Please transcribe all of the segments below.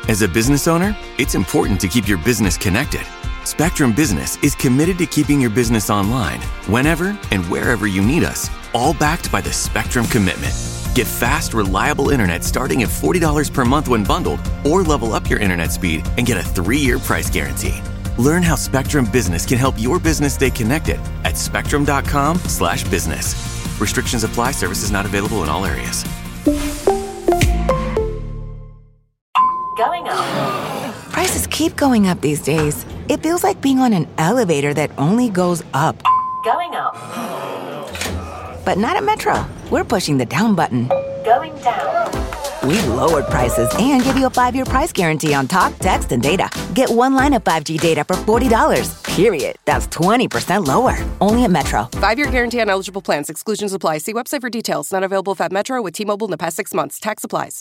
As a business owner, it's important to keep your business connected. Spectrum Business is committed to keeping your business online whenever and wherever you need us, all backed by the Spectrum Commitment. Get fast, reliable internet starting at $40 per month when bundled, or level up your internet speed and get a 3-year price guarantee. Learn how Spectrum Business can help your business stay connected at spectrum.com/business. Restrictions apply. Services not available in all areas. Going up. Prices keep going up these days. It feels like being on an elevator that only goes up. Going up. But not at Metro. We're pushing the down button. Going down. We lowered prices and give you a 5-year price guarantee on talk, text, and data. Get one line of 5G data for $40. Period. That's 20% lower. Only at Metro. 5-year guarantee on eligible plans. Exclusions apply. See website for details. Not available at Metro with T-Mobile in the past 6 months. Tax applies.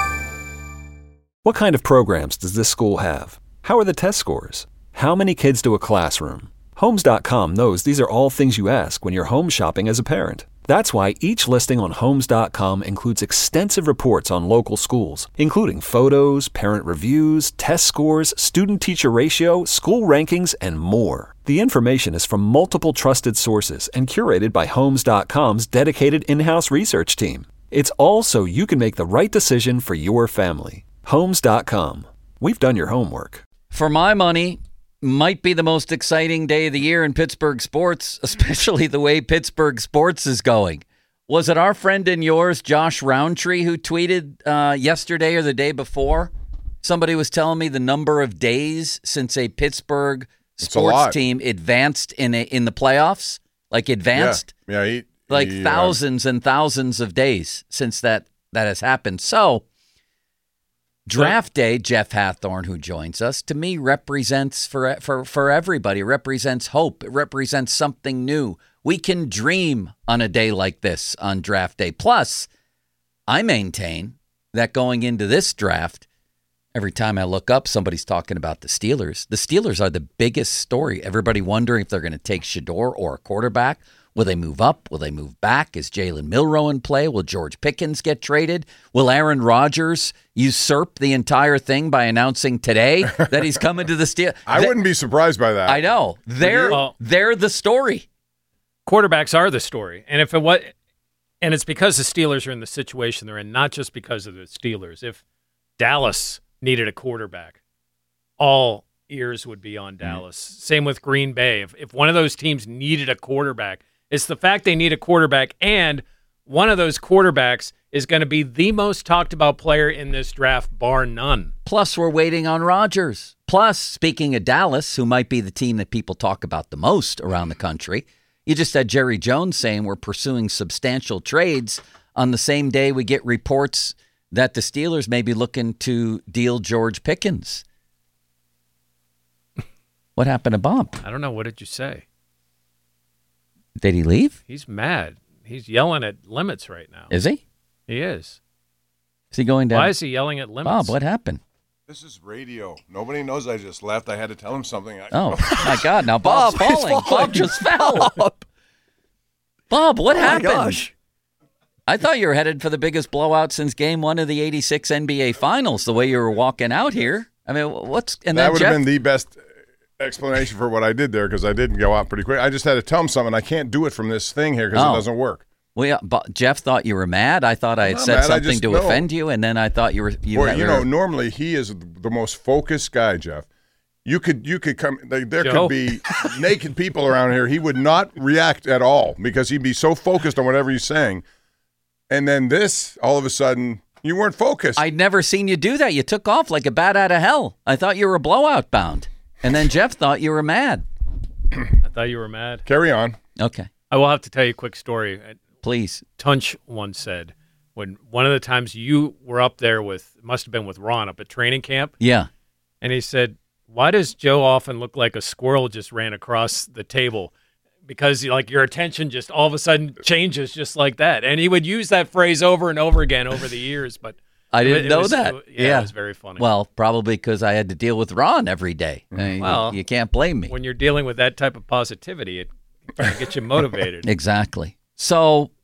What kind of programs does this school have? How are the test scores? How many kids do a classroom? Homes.com knows these are all things you ask when you're home shopping as a parent. That's why each listing on Homes.com includes extensive reports on local schools, including photos, parent reviews, test scores, student-teacher ratio, school rankings, and more. The information is from multiple trusted sources and curated by Homes.com's dedicated in-house research team. It's all so you can make the right decision for your family. Homes.com. We've done your homework. For my money, might be the most exciting day of the year in Pittsburgh sports, especially the way Pittsburgh sports is going. Was it our friend and yours, Josh Roundtree, who tweeted yesterday or the day before? Somebody was telling me the number of days since a Pittsburgh sports team advanced in the playoffs, like advanced, thousands and thousands of days since that has happened. So draft day, Jeff Hathorn, who joins us, to me represents for everybody, represents hope. It represents something new. We can dream on a day like this on draft day. Plus, I maintain that going into this draft, every time I look up, somebody's talking about the Steelers. The Steelers are the biggest story. Everybody wondering if they're going to take Shedeur or a quarterback. Will they move up? Will they move back? Is Jalen Milroe in play? Will George Pickens get traded? Will Aaron Rodgers usurp the entire thing by announcing today that he's coming to the Steelers? I wouldn't be surprised by that. I know. They're the story. Quarterbacks are the story. And it's because the Steelers are in the situation they're in, not just because of the Steelers. If Dallas needed a quarterback, all ears would be on Dallas. Same with Green Bay. If one of those teams needed a quarterback, it's the fact they need a quarterback, and one of those quarterbacks is going to be the most talked about player in this draft, bar none. Plus, we're waiting on Rodgers. Plus, speaking of Dallas, who might be the team that people talk about the most around the country, you just had Jerry Jones saying we're pursuing substantial trades on the same day we get reports that the Steelers may be looking to deal George Pickens. What happened to Bob? I don't know. What did you say? Did he leave? He's mad. He's yelling at limits right now. Is he? He is. Is he going down? Why is he yelling at limits? Bob, what happened? This is radio. Nobody knows I just left. I had to tell him something. Oh, my God. Now Bob's falling. Bob just fell. Bob, what happened? Gosh. I thought you were headed for the biggest blowout since Game 1 of the '86 NBA Finals, the way you were walking out here. I mean, that would have been the best explanation for what I did there, because I did go out pretty quick. I just had to tell him something. I can't do it from this thing here because it doesn't work. Well, yeah, Jeff thought you were mad. I thought I had said something to offend you, and then I thought you were. Normally he is the most focused guy, Jeff. You could come. There could be naked people around here. He would not react at all because he'd be so focused on whatever he's saying. And then this, all of a sudden, you weren't focused. I'd never seen you do that. You took off like a bat out of hell. I thought you were blowout bound. And then Jeff thought you were mad. I thought you were mad. Carry on. Okay. I will have to tell you a quick story. Please. Tunch once said, when one of the times you were up there must have been with Ron up at training camp. Yeah. And he said, why does Joe often look like a squirrel just ran across the table? Because your attention just all of a sudden changes just like that. And he would use that phrase over and over again over the years, but I didn't know that. It was very funny. Well, probably because I had to deal with Ron every day. You can't blame me. When you're dealing with that type of positivity, it gets you motivated. Exactly. So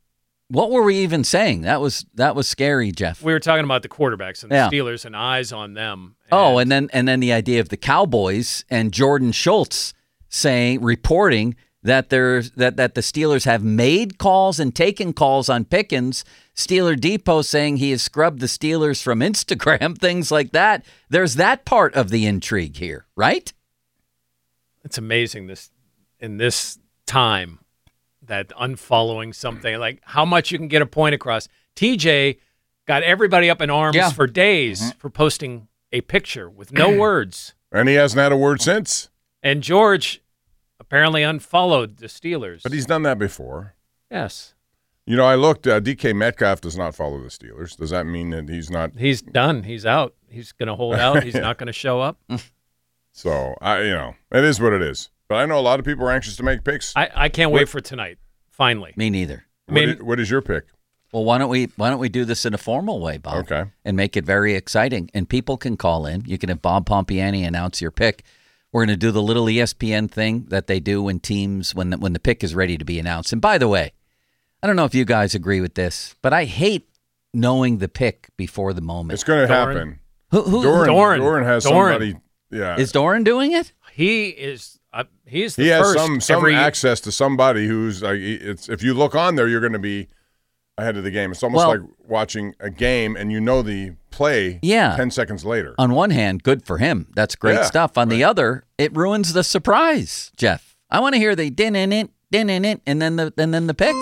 What were we even saying? That was scary, Jeff. We were talking about the quarterbacks and the Steelers and eyes on them. And then the idea of the Cowboys and Jordan Schultz reporting that that the Steelers have made calls and taken calls on Pickens. Steeler Depot saying he has scrubbed the Steelers from Instagram, things like that. There's that part of the intrigue here, right? It's amazing in this time that unfollowing something, like how much you can get a point across. TJ got everybody up in arms for days for posting a picture with no words. And he hasn't had a word since. And George apparently unfollowed the Steelers. But he's done that before. Yes. You know, I looked. DK Metcalf does not follow the Steelers. Does that mean that he's not? He's done. He's out. He's going to hold out. He's not going to show up. So, it is what it is. But I know a lot of people are anxious to make picks. I can't wait for tonight, finally. Me neither. What is your pick? Well, why don't we do this in a formal way, Bob? Okay. And make it very exciting. And people can call in. You can have Bob Pompiani announce your pick. We're going to do the little ESPN thing that they do when teams, when the pick is ready to be announced. And by the way, I don't know if you guys agree with this, but I hate knowing the pick before the moment. It's going to happen. Doran has somebody. Yeah. Is Doran doing it? He is. He's the he has first some access to somebody who's like. If you look on there, you're going to be ahead of the game. It's almost like watching a game and you know the play 10 seconds later. On one hand, good for him. That's great stuff. On the other, it ruins the surprise, Jeff. I want to hear the din-in-it, and then the pick.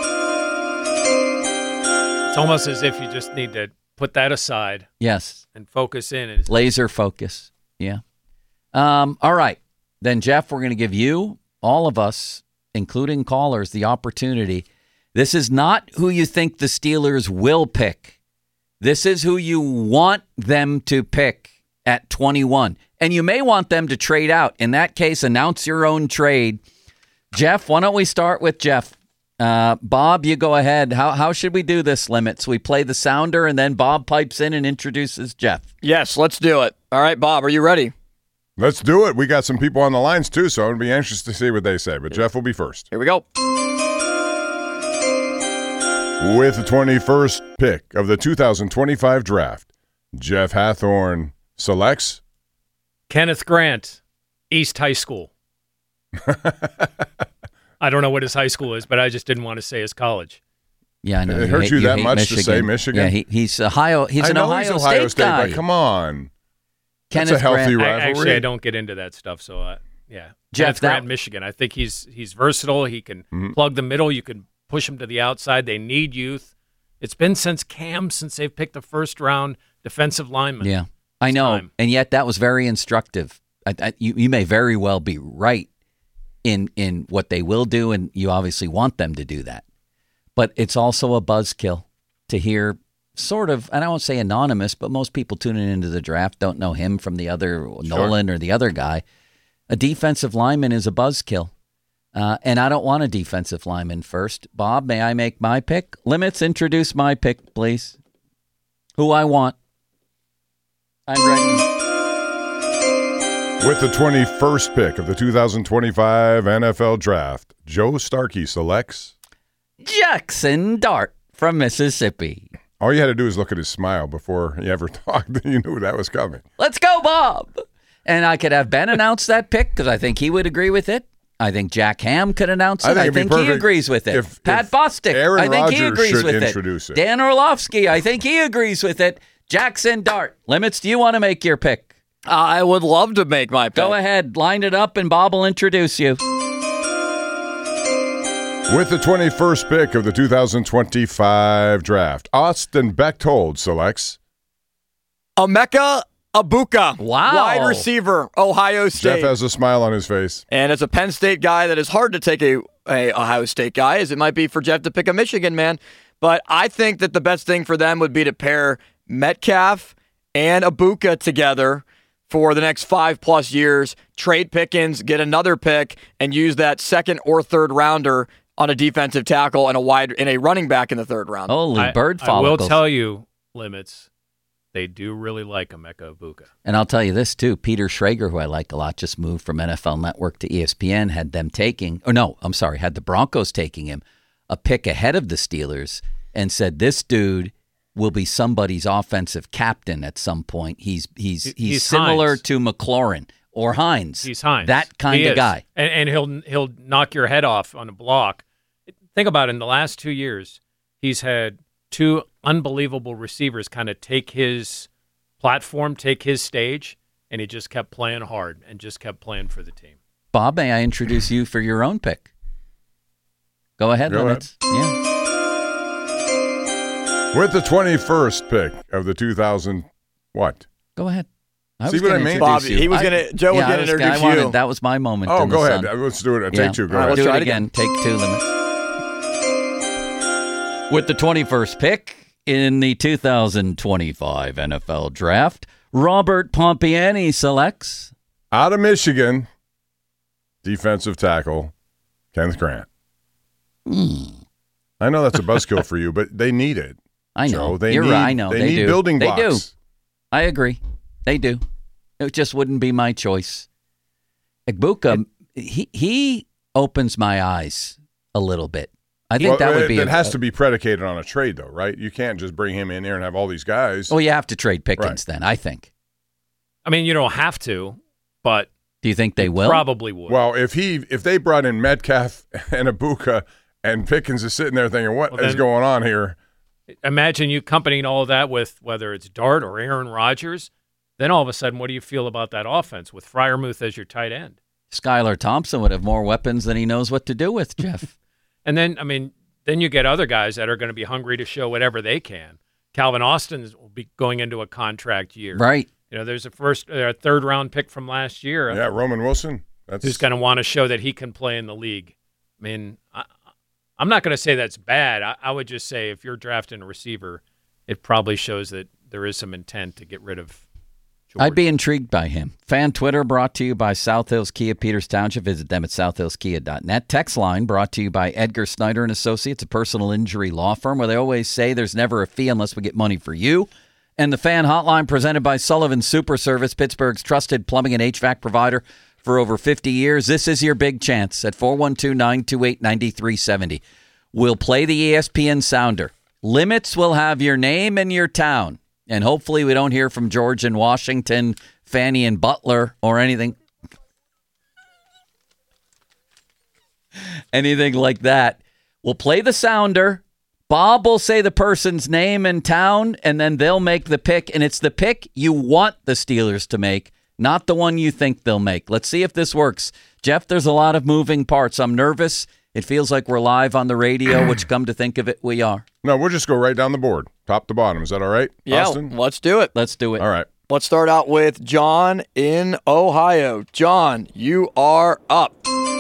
It's almost as if you just need to put that aside. Yes. And focus in. Laser focus. Yeah. All right. Then, Jeff, we're going to give you, all of us, including callers, the opportunity. This is not who you think the Steelers will pick. This is who you want them to pick at 21. And you may want them to trade out. In that case, announce your own trade. Jeff, why don't we start with Jeff? Bob, you go ahead. How should we do this, Limits? We play the sounder, and then Bob pipes in and introduces Jeff. Yes, let's do it. All right, Bob, are you ready? Let's do it. We got some people on the lines, too, so I'll be anxious to see what they say. But Jeff will be first. Here we go. With the 21st pick of the 2025 draft, Jeff Hathorn selects Kenneth Grant, East High School. I don't know what his high school is, but I just didn't want to say his college. Yeah, I know. It hurt you that much Michigan. to say Michigan? Yeah, he's Ohio. He's an Ohio State guy. But come on. Kenneth That's a healthy Grant. rivalry. Actually, I don't get into that stuff, so yeah. Jeff, Kenneth Grant, Michigan. I think he's versatile. He can plug the middle. You can push him to the outside. They need youth. It's been since they've picked the first-round defensive lineman. Yeah, I know. And yet that was very instructive. You may very well be right in what they will do, and you obviously want them to do that. But it's also a buzzkill to hear sort of, and I won't say anonymous, but most people tuning into the draft don't know him from the other, Nolan or the other guy. A defensive lineman is a buzzkill. And I don't want a defensive lineman first. Bob, may I make my pick? Limits, introduce my pick, please. Who I want. I'm ready. With the 21st pick of the 2025 NFL Draft, Joe Starkey selects Jackson Dart from Mississippi. All you had to do is look at his smile before he ever talked. You knew that was coming. Let's go, Bob. And I could have Ben announce that pick because I think he would agree with it. I think Jack Ham could announce it. I think he agrees with it. Pat Bostic, I think he agrees with it. Dan Orlovsky, I think he agrees with it. Jackson Dart. Limits, do you want to make your pick? I would love to make my pick. Go ahead. Line it up, and Bob will introduce you. With the 21st pick of the 2025 draft, Austin Bechtold selects Emeka Egbuka. Wow. Wide receiver, Ohio State. Jeff has a smile on his face. And as a Penn State guy, that is hard to take a Ohio State guy, as it might be for Jeff to pick a Michigan man. But I think that the best thing for them would be to pair Metcalf and Egbuka together for the next 5+ years, trade Pickens, get another pick, and use that second or third rounder on a defensive tackle and a running back in the third round. Holy bird follicles. I will tell you, Limits, they do really like Emeka Egbuka. And I'll tell you this, too. Peter Schrager, who I like a lot, just moved from NFL Network to ESPN, had the Broncos taking him. a pick ahead of the Steelers and said, this dude will be somebody's offensive captain at some point. He's similar Hines. to McLaurin or Hines. He's Hines. That kind of guy. And he'll knock your head off on a block. Think about it. In the last 2 years, he's had two unbelievable receivers kind of take his platform, take his stage, and he just kept playing hard and just kept playing for the team. Bob, may I introduce you for your own pick? Go ahead, Limits. Yeah. With the 21st pick of the 2000, what? Go ahead. See what I mean? Bob, Joe was going to introduce you. That was my moment. Oh, go ahead. Let's do it. Take two. Go ahead. Do it again. Take two, Limits. With the 21st pick in the 2025 NFL Draft, Robert Pompiani selects out of Michigan, defensive tackle, Kenneth Grant. I know that's a buzzkill for you, but they need it. I know. Joe. You're right. I know. They They need do. building They blocks. do. I agree. They do. It just wouldn't be my choice. Egbuka, he opens my eyes a little bit. I think that would be. It has to be predicated on a trade, though, right? You can't just bring him in here and have all these guys. Well, you have to trade Pickens then, I think. I mean, you don't have to, but do you think they will? Probably would. Well, if they brought in Metcalf and Egbuka and Pickens is sitting there thinking, what is going on here? Imagine you accompanying all of that with whether it's Dart or Aaron Rodgers. Then all of a sudden, what do you feel about that offense with Freiermuth as your tight end? Skylar Thompson would have more weapons than he knows what to do with, Jeff. And then, I mean, then you get other guys that are going to be hungry to show whatever they can. Calvin Austin will be going into a contract year. Right. You know, there's a third round pick from last year. Yeah, Roman Wilson. Who's going to want to show that he can play in the league. I mean, I'm not going to say that's bad. I would just say if you're drafting a receiver, it probably shows that there is some intent to get rid of George. I'd be intrigued by him. Fan Twitter brought to you by South Hills Kia, Peters Township. Visit them at southhillskia.net. Text line brought to you by Edgar Snyder and Associates, a personal injury law firm where they always say there's never a fee unless we get money for you. And the Fan Hotline presented by Sullivan Super Service, Pittsburgh's trusted plumbing and HVAC provider for over 50 years. This is your big chance at 412-928-9370. We'll play the ESPN sounder. Limits will have your name and your town. And hopefully we don't hear from George in Washington, Fanny and Butler, or anything like that. We'll play the sounder. Bob will say the person's name and town, and then they'll make the pick. And it's the pick you want the Steelers to make, not the one you think they'll make. Let's see if this works. Jeff, there's a lot of moving parts. I'm nervous. It feels like we're live on the radio, which, come to think of it, we are. No, we'll just go right down the board, top to bottom. Is that all right, Yeah, Austin? let's do it. Let's do it. All right. Let's start out with John in Ohio. John, you are up.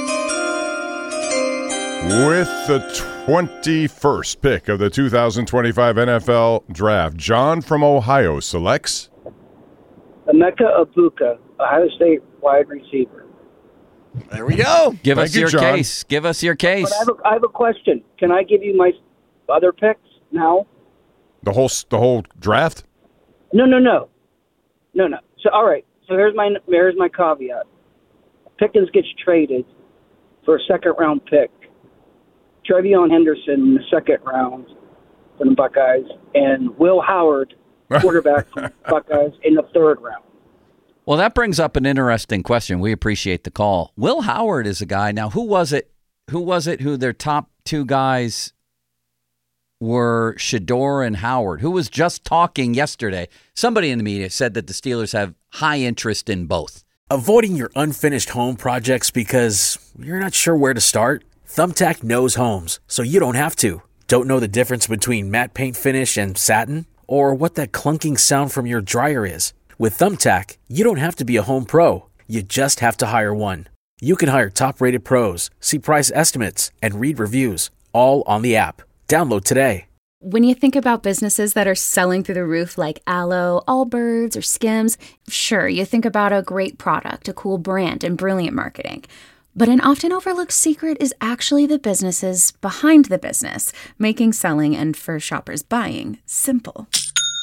With the 21st pick of the 2025 NFL Draft, John from Ohio selects Emeka Egbuka, Ohio State wide receiver. There we go. Give Thank us you, your John. case. Give us your case. But I have a question. Can I give you my other picks now? the whole draft. No. So all right. So here's my caveat. Pickens gets traded for a second-round pick. Trevion Henderson in the second round from the Buckeyes, and Will Howard, quarterback from the Buckeyes, in the third round. Well, that brings up an interesting question. We appreciate the call. Will Howard is a guy. Now, who was it who their top two guys were Shador and Howard, who was just talking yesterday? Somebody in the media said that the Steelers have high interest in both. Avoiding your unfinished home projects because you're not sure where to start? Thumbtack knows homes, so you don't have to. Don't know the difference between matte paint finish and satin? Or what that clunking sound from your dryer is? With Thumbtack, you don't have to be a home pro. You just have to hire one. You can hire top-rated pros, see price estimates, and read reviews, all on the app. Download today. When you think about businesses that are selling through the roof like Aloe, Allbirds, or Skims, sure, you think about a great product, a cool brand, and brilliant marketing. But an often overlooked secret is actually the businesses behind the business, making selling and, for shoppers, buying simple.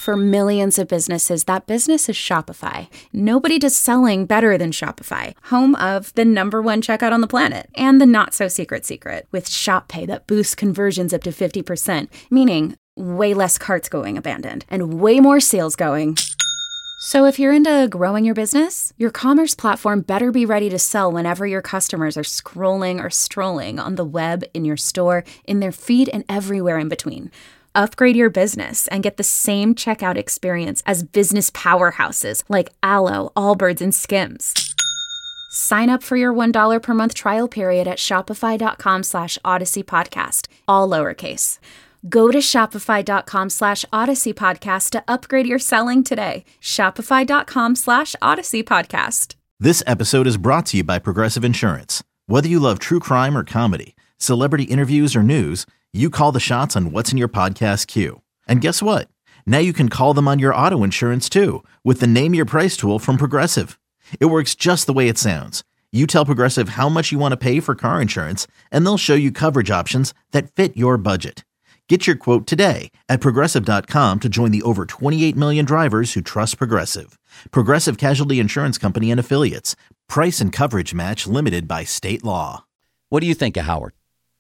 For millions of businesses, that business is Shopify. Nobody does selling better than Shopify, home of the #1 checkout on the planet and the not-so-secret secret with Shop Pay that boosts conversions up to 50%, meaning way less carts going abandoned and way more sales going. So if you're into growing your business, your commerce platform better be ready to sell whenever your customers are scrolling or strolling on the web, in your store, in their feed, and everywhere in between. Upgrade your business and get the same checkout experience as business powerhouses like Alo, Allbirds, and Skims. Sign up for your $1 per month trial period at shopify.com/Odyssey Podcast, all lowercase. Go to shopify.com/Odyssey Podcast to upgrade your selling today. Shopify.com/Odyssey Podcast. This episode is brought to you by Progressive Insurance. Whether you love true crime or comedy, celebrity interviews or news, you call the shots on what's in your podcast queue. And guess what? Now you can call them on your auto insurance too with the Name Your Price tool from Progressive. It works just the way it sounds. You tell Progressive how much you want to pay for car insurance, and they'll show you coverage options that fit your budget. Get your quote today at Progressive.com to join the over 28 million drivers who trust Progressive. Progressive Casualty Insurance Company and Affiliates. Price and coverage match limited by state law. What do you think of Howard?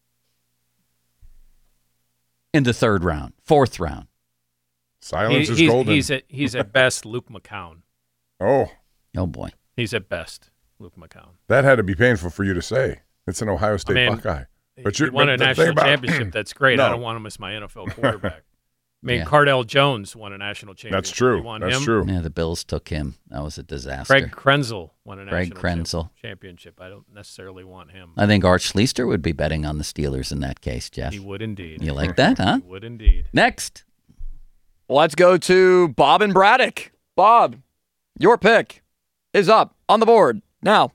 In the 3rd round, 4th round. Silence is golden. He's at best Luke McCown. Oh boy. He's at best Luke McCown. That had to be painful for you to say. It's an Ohio State Buckeye. But you won a national championship. That's great. No. I don't want him as my NFL quarterback. Cardell Jones won a national championship. That's true. You want That's him? true. Yeah, the Bills took him. That was a disaster. Craig Krenzel won a national championship. I don't necessarily want him. I think Art Schlichter would be betting on the Steelers in that case, Jeff. He would indeed. You like that, huh? He would indeed. Next. Let's go to Bob and Braddock. Bob, your pick is up on the board now.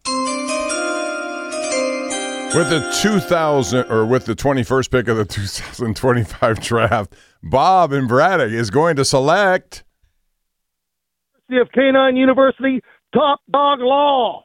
With the 21st pick of the 2025 draft, Bob and Braddock is going to select of K-9 University, Top Dog Law.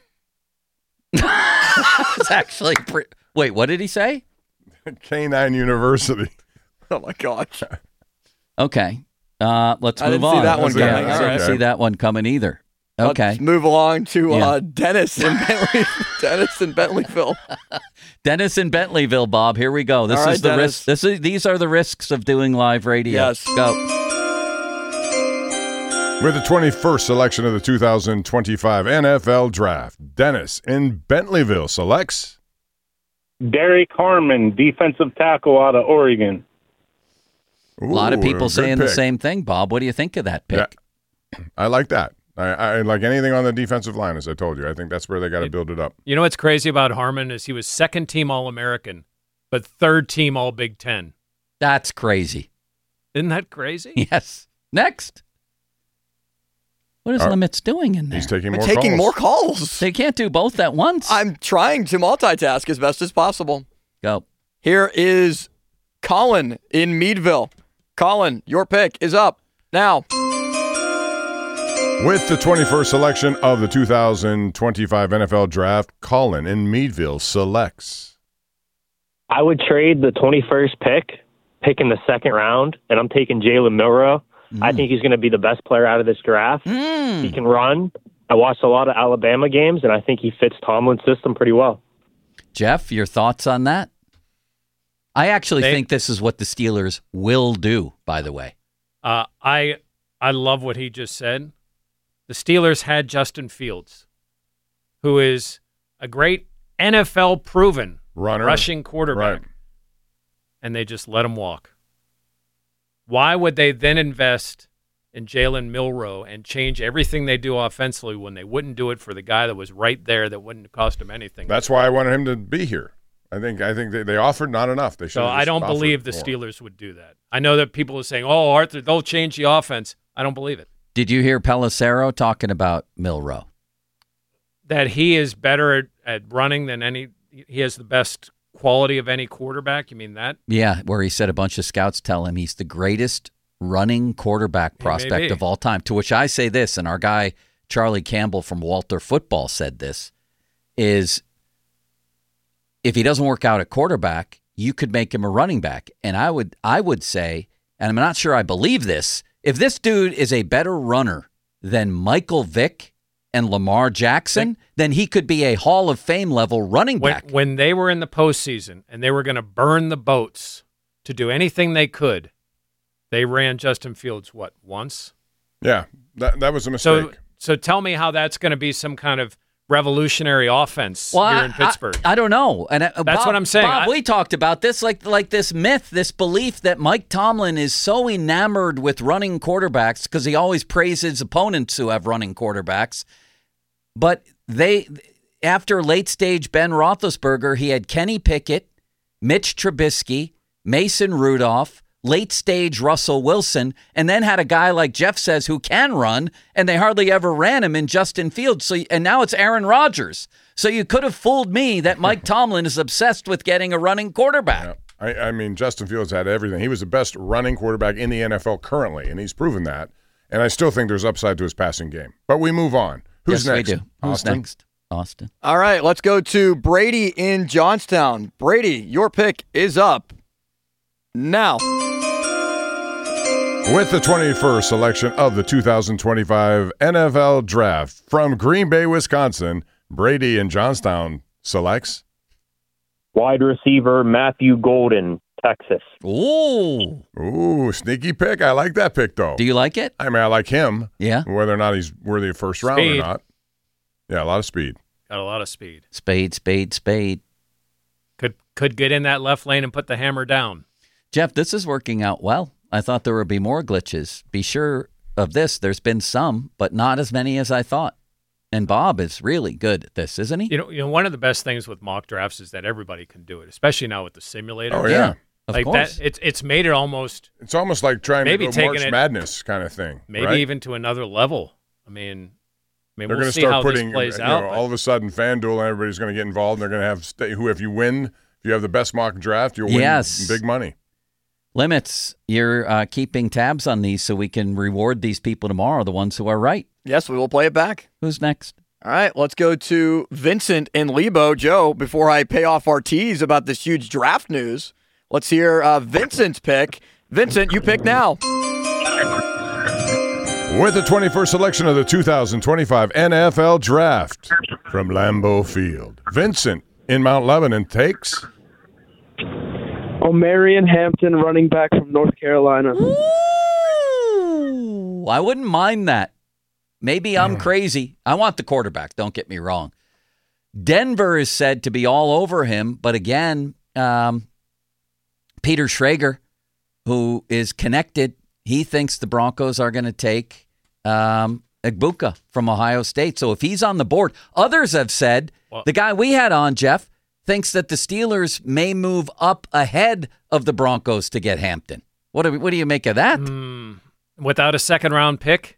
It's actually wait, what did he say? K-9 University. Oh my gosh. Okay. Let's move on. I didn't see that one coming. I didn't see that one coming either. Okay. Let's move along to Dennis in Bentley. Dennis in Bentleyville. Dennis in Bentleyville, Bob. Here we go. This All right, is the Dennis. risk. These are the risks of doing live radio. Yes. Go. With the 21st selection of the 2025 NFL Draft, Dennis in Bentleyville selects Derek Harmon, defensive tackle out of Oregon. A lot of people saying the pick. same thing, Bob. What do you think of that pick? Yeah, I like that. I like anything on the defensive line, as I told you. I think that's where they got to build it up. You know what's crazy about Harmon is he was 2nd-team All-American, but 3rd-team All-Big Ten. That's crazy. Isn't that crazy? Yes. Next. What is Limits doing in there? He's taking more calls. They can't do both at once. I'm trying to multitask as best as possible. Go. Here is Colin in Meadville. Colin, your pick is up now. With the 21st selection of the 2025 NFL Draft, Colin in Meadville selects. I would trade the 21st pick in the 2nd round, and I'm taking Jalen Milroe. I think he's going to be the best player out of this draft. He can run. I watched a lot of Alabama games, and I think he fits Tomlin's system pretty well. Jeff, your thoughts on that? I actually think this is what the Steelers will do, by the way. I love what he just said. The Steelers had Justin Fields, who is a great NFL-proven rushing quarterback, right. And they just let him walk. Why would they then invest in Jalen Milroe and change everything they do offensively when they wouldn't do it for the guy that was right there that wouldn't cost him anything? That's why I wanted him to be here. I think they offered not enough. They should. So I don't believe the Steelers would do that. I know that people are saying, "Oh, Arthur, they'll change the offense." I don't believe it. Did you hear Pelissero talking about Milroe? That he is better at running than any. He has the best quality of any quarterback. You mean that? Yeah, where he said a bunch of scouts tell him he's the greatest running quarterback prospect of all time. To which I say this, and our guy Charlie Campbell from Walter Football said this, is if he doesn't work out at quarterback, you could make him a running back. And I would say, and I'm not sure I believe this, If this dude is a better runner than Michael Vick and Lamar Jackson, then he could be a Hall of Fame level running back. When they were in the postseason and they were going to burn the boats to do anything they could, they ran Justin Fields, once? Yeah, that was a mistake. So tell me how that's going to be some kind of revolutionary offense here in Pittsburgh. I don't know. And that's Bob, what I'm saying. Bob, we talked about this, like this myth, this belief that Mike Tomlin is so enamored with running quarterbacks because he always praises opponents who have running quarterbacks. But after late stage Ben Roethlisberger, he had Kenny Pickett, Mitch Trubisky, Mason Rudolph, late stage Russell Wilson, and then had a guy like Jeff says who can run, and they hardly ever ran him in Justin Fields. And now it's Aaron Rodgers. So you could have fooled me that Mike Tomlin is obsessed with getting a running quarterback. Yeah. I mean, Justin Fields had everything. He was the best running quarterback in the NFL currently, and he's proven that. And I still think there's upside to his passing game. But we move on. Who's next? We do. Who's next? Austin. All right, let's go to Brady in Johnstown. Brady, your pick is up now. With the 21st selection of the 2025 NFL Draft from Green Bay, Wisconsin, Brady in Johnstown selects wide receiver Matthew Golden, Texas. Ooh, sneaky pick. I like that pick, though. Do you like it? I mean, I like him. Yeah. Whether or not he's worthy of first round or not. Yeah, a lot of speed. Got a lot of speed. Spade. Could get in that left lane and put the hammer down. Jeff, this is working out well. I thought there would be more glitches. Be sure of this. There's been some, but not as many as I thought. And Bob is really good at this, isn't he? You know, one of the best things with mock drafts is that everybody can do it, especially now with the simulator. Oh, yeah. Of course. It's made it almost. It's almost like trying maybe to go March Madness kind of thing. Maybe right? even to another level. I mean, they're we'll going to see start how putting, this plays out. all of a sudden, FanDuel and everybody's going to get involved. And they're going to have if you win, if you have the best mock draft, you'll win big money. Limits, you're keeping tabs on these so we can reward these people tomorrow, the ones who are right. Yes, we will play it back. Who's next? All right, let's go to Vincent in Lebo. Joe, before I pay off our tease about this huge draft news, let's hear Vincent's pick. Vincent, you pick now. With the 21st selection of the 2025 NFL Draft from Lambeau Field, Vincent in Mount Lebanon takes Omarion Hampton, running back from North Carolina. Ooh, I wouldn't mind that. Maybe I'm crazy. I want the quarterback, don't get me wrong. Denver is said to be all over him, but again, Peter Schrager, who is connected, he thinks the Broncos are going to take Egbuka from Ohio State. So if he's on the board, others have said, the guy we had on, Jeff, thinks that the Steelers may move up ahead of the Broncos to get Hampton. What do you make of that? Without a second-round pick?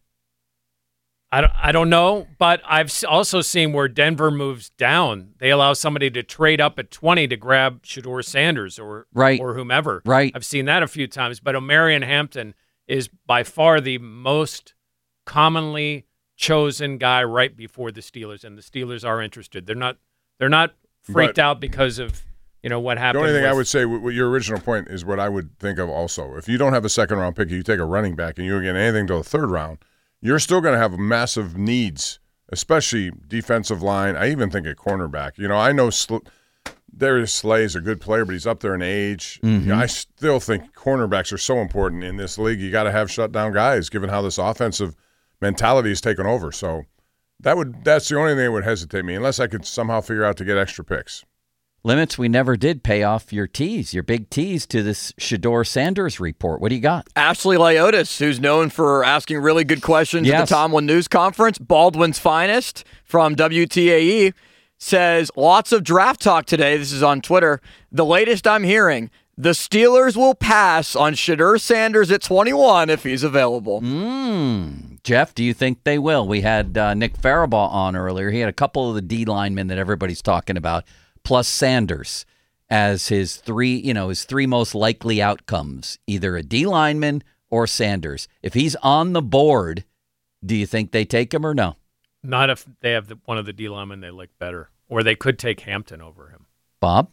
I don't know, but I've also seen where Denver moves down. They allow somebody to trade up at 20 to grab Shedeur Sanders or whomever. Right. I've seen that a few times, but Omarion Hampton is by far the most commonly chosen guy right before the Steelers, and the Steelers are interested. They're not freaked out because of what happened. The only thing I would say, with your original point, is what I would think of also. If you don't have a second-round pick, you take a running back, and you don't get anything till the third round, you're still going to have massive needs, especially defensive line. I even think at cornerback. I know Darius Slay is a good player, but he's up there in age. Mm-hmm. I still think cornerbacks are so important in this league. You got to have shutdown guys, given how this offensive mentality is taken over. So that's the only thing that would hesitate me, unless I could somehow figure out to get extra picks. Limits, we never did pay off your big tease to this Shedeur Sanders report. What do you got? Ashley Lyotis, who's known for asking really good questions at the Tomlin News Conference, Baldwin's finest from WTAE, says, lots of draft talk today. This is on Twitter. The latest I'm hearing, the Steelers will pass on Shedeur Sanders at 21 if he's available. Jeff, do you think they will? We had Nick Farabaugh on earlier. He had a couple of the D linemen that everybody's talking about, plus Sanders as his three most likely outcomes, either a D lineman or Sanders. If he's on the board, do you think they take him or no? Not if they have one of the D linemen they like better, or they could take Hampton over him. Bob?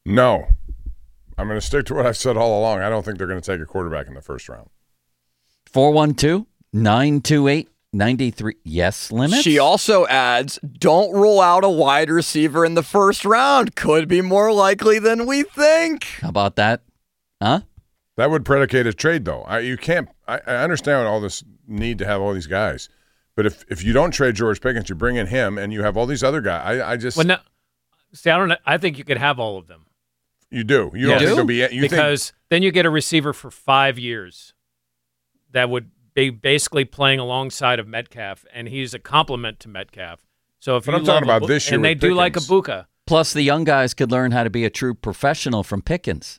No. I'm going to stick to what I've said all along. I don't think they're going to take a quarterback in the first round. 412-928-93. Yes, limits? She also adds, don't rule out a wide receiver in the first round. Could be more likely than we think. How about that? Huh? That would predicate a trade, though. I understand all this need to have all these guys. But if you don't trade George Pickens, you bring in him, and you have all these other guys. I think you could have all of them. You do. You don't think there'll be because then you get a receiver for 5 years that would be basically playing alongside of Metcalf, and he's a complement to Metcalf. So if but I'm talking about this year, and they do like Ibuka. Plus, the young guys could learn how to be a true professional from Pickens.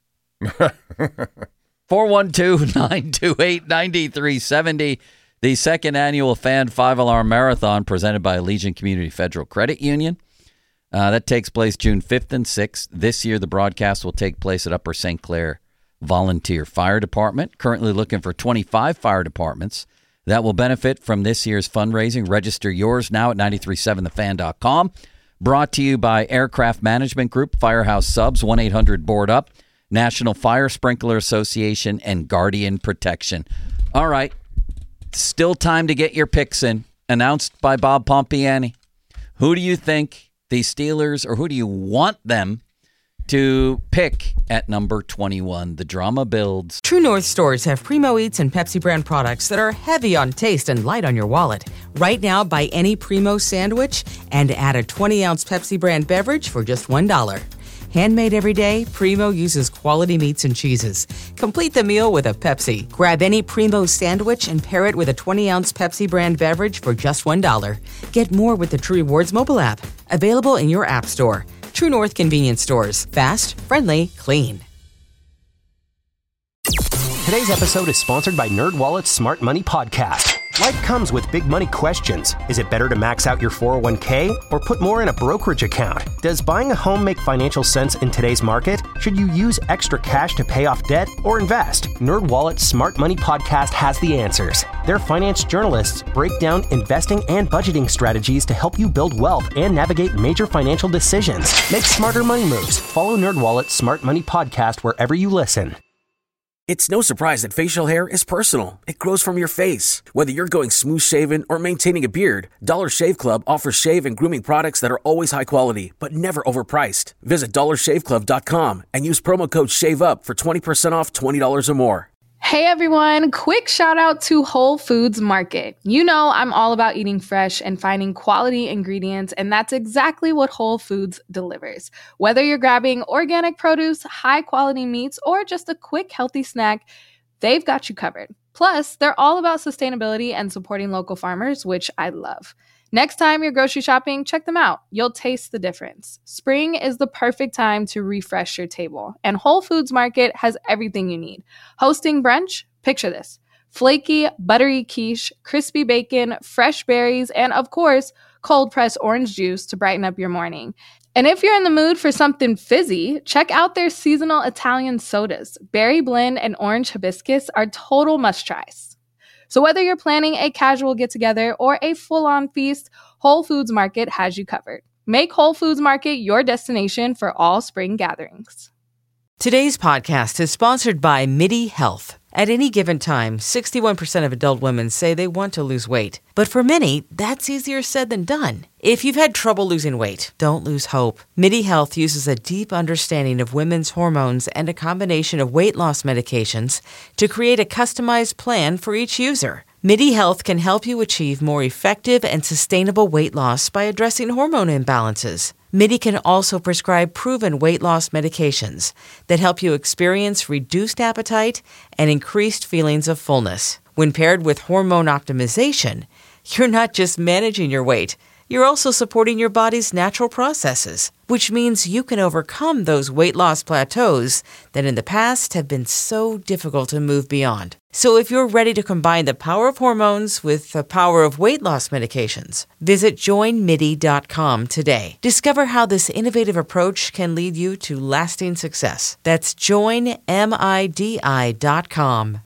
412-928-9370. The second annual Fan 5-Alarm Marathon presented by Allegiant Community Federal Credit Union. That takes place June 5th and 6th. This year, the broadcast will take place at Upper St. Clair Volunteer Fire Department. Currently looking for 25 fire departments that will benefit from this year's fundraising. Register yours now at 937thefan.com. Brought to you by Aircraft Management Group, Firehouse Subs, 1-800-BOARD-UP, National Fire Sprinkler Association, and Guardian Protection. All right. Still time to get your picks in. Announced by Bob Pompiani. Who do you think the Steelers, or who do you want them to pick at number 21? The drama builds. True North stores have Primo Eats and Pepsi brand products that are heavy on taste and light on your wallet. Right now, buy any Primo sandwich and add a 20-ounce Pepsi brand beverage for just $1. Handmade every day, Primo uses quality meats and cheeses. Complete the meal with a Pepsi. Grab any Primo sandwich and pair it with a 20-ounce Pepsi brand beverage for just $1. Get more with the True Rewards mobile app. Available in your app store. True North convenience stores. Fast, friendly, clean. Today's episode is sponsored by NerdWallet's Smart Money Podcast. Life comes with big money questions. Is it better to max out your 401k or put more in a brokerage account? Does buying a home make financial sense in today's market? Should you use extra cash to pay off debt or invest? NerdWallet's Smart Money Podcast has the answers. Their finance journalists break down investing and budgeting strategies to help you build wealth and navigate major financial decisions. Make smarter money moves. Follow NerdWallet's Smart Money Podcast wherever you listen. It's no surprise that facial hair is personal. It grows from your face. Whether you're going smooth shaven or maintaining a beard, Dollar Shave Club offers shave and grooming products that are always high quality, but never overpriced. Visit dollarshaveclub.com and use promo code SHAVEUP for 20% off $20 or more. Hey everyone, quick shout out to Whole Foods Market. You know I'm all about eating fresh and finding quality ingredients, and that's exactly what Whole Foods delivers. Whether you're grabbing organic produce, high quality meats, or just a quick healthy snack, they've got you covered. Plus, they're all about sustainability and supporting local farmers, which I love. Next time you're grocery shopping, check them out. You'll taste the difference. Spring is the perfect time to refresh your table, and Whole Foods Market has everything you need. Hosting brunch? Picture this. Flaky, buttery quiche, crispy bacon, fresh berries, and of course, cold-pressed orange juice to brighten up your morning. And if you're in the mood for something fizzy, check out their seasonal Italian sodas. Berry blend and orange hibiscus are total must-tries. So whether you're planning a casual get-together or a full-on feast, Whole Foods Market has you covered. Make Whole Foods Market your destination for all spring gatherings. Today's podcast is sponsored by MIDI Health. At any given time, 61% of adult women say they want to lose weight. But for many, that's easier said than done. If you've had trouble losing weight, don't lose hope. MIDI Health uses a deep understanding of women's hormones and a combination of weight loss medications to create a customized plan for each user. MIDI Health can help you achieve more effective and sustainable weight loss by addressing hormone imbalances. MIDI can also prescribe proven weight loss medications that help you experience reduced appetite and increased feelings of fullness. When paired with hormone optimization, you're not just managing your weight, you're also supporting your body's natural processes, which means you can overcome those weight loss plateaus that in the past have been so difficult to move beyond. So if you're ready to combine the power of hormones with the power of weight loss medications, visit joinmidi.com today. Discover how this innovative approach can lead you to lasting success. That's joinmidi.com.